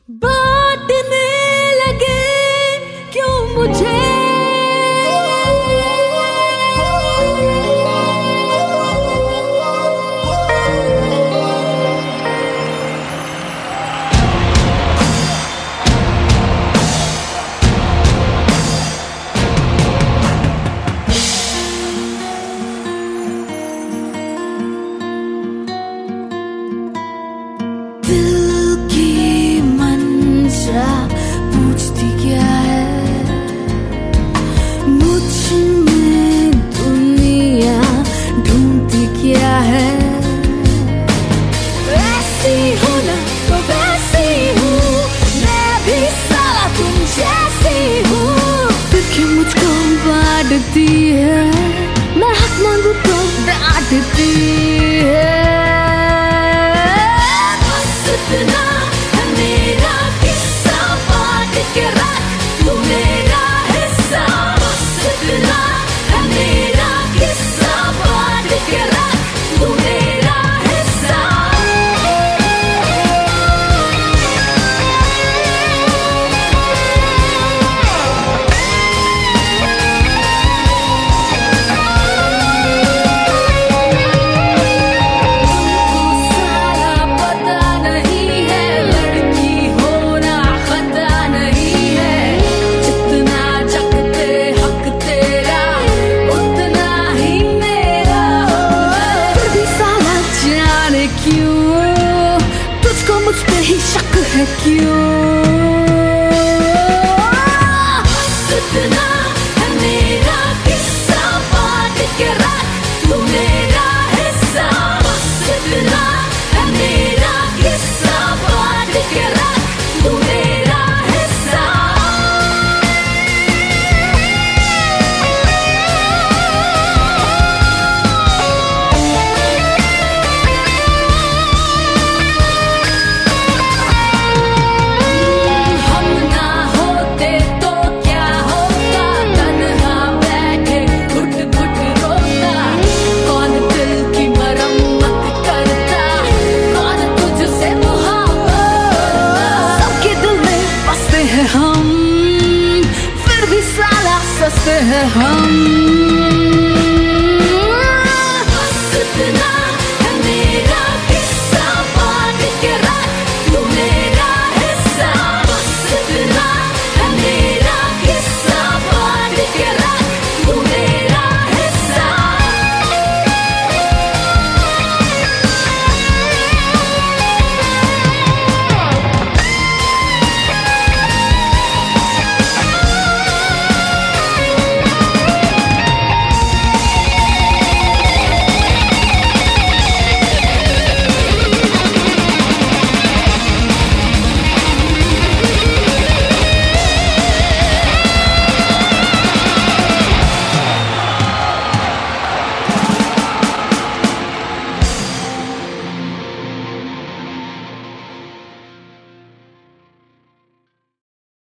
बांटने लगे क्यों मुझे पूछती क्या है मुझ में दुनिया ढूंढती क्या है। ऐसी हो ना तो वैसी हूँ मैं भी साला तुम जैसी हूँ। फिर क्यों मुझको बांटती है मैं हक मांगू तो डांटती है। बस इतना है मेरा किस्सा बांट के रख तू मेरा हिस्सा। बस इतना है मेरा किस्सा बांट के रख तू मेरा हिस्सा। क्यों तुझको मुझ पे ही शक है क्यों। इतना है मेरा किस्सा बांट के रख तू मेरा हिस्सा। इतना है मेरा किस्सा बांट के रख तू मेरा हिस्सा। हम फिर भी साला सस्ते हैं हम।